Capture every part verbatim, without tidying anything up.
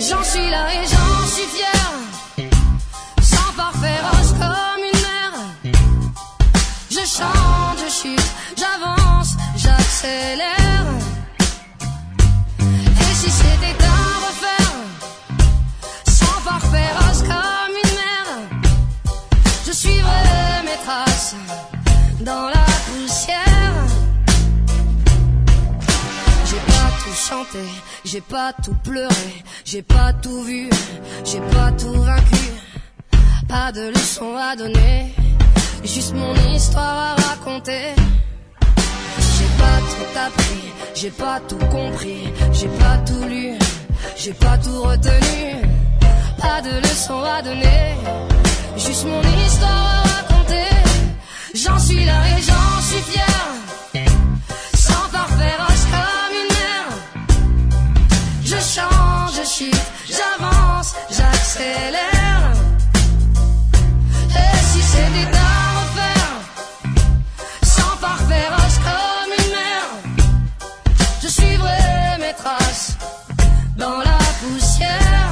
J'en suis là et j'en suis fier, sans phare féroce comme une mer. Je chante, je chute, j'avance, j'accélère. Et si c'était à refaire, sans phare féroce comme une mer, je suivrai mes traces dans la poussière. J'ai pas tout chanté, j'ai pas tout pleuré, j'ai pas tout vu, j'ai pas tout vaincu. Pas de leçons à donner, juste mon histoire à raconter. J'ai pas tout appris, j'ai pas tout compris, j'ai pas tout lu, j'ai pas tout retenu. Pas de leçons à donner, juste mon histoire à raconter. J'en suis là et j'en suis fier, sans phare féroce comme une mer. Je change, je chute, j'avance, j'accélère. Et si c'était à refaire, sans phare féroce comme une mer, je suivrai mes traces dans la poussière.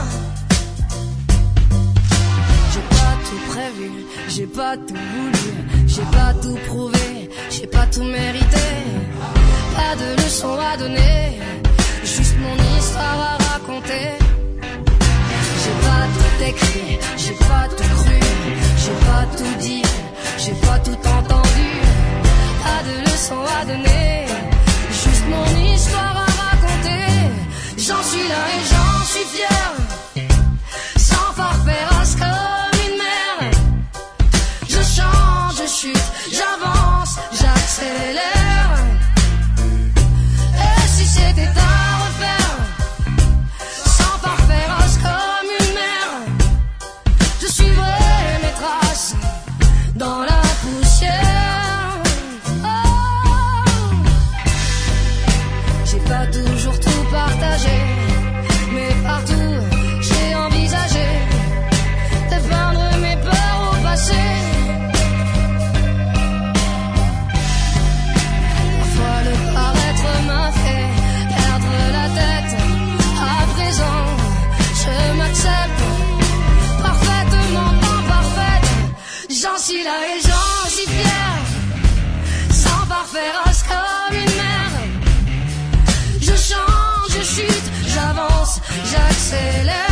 J'ai pas tout prévu, j'ai pas tout voulu, j'ai pas tout prouvé, j'ai pas tout mérité. Pas de leçons à donner, juste mon histoire à raconter. J'ai pas tout écrit, j'ai pas tout cru, j'ai pas tout dit, j'ai pas tout entendu. Pas de leçons à donner, juste mon histoire à raconter. J'en suis là et j'en suis fier, sans phare féroce comme une mer. Je change, je chute, j'avance, j'accélère. Et si c'était à refaire, sans phare féroce comme une mer, je suivrai mes traces dans la poussière. Oh, j'ai pas toujours tout partagé, mais partout j'ai envisagé de peindre mes peurs au passé. Parfois le paraître m'a fait perdre la tête. À présent, je m'accepte parfaitement imparfaite. J'en suis là et j'en suis fier, sans phare féroce comme une mer. Je change, je chute, j'avance, j'accélère.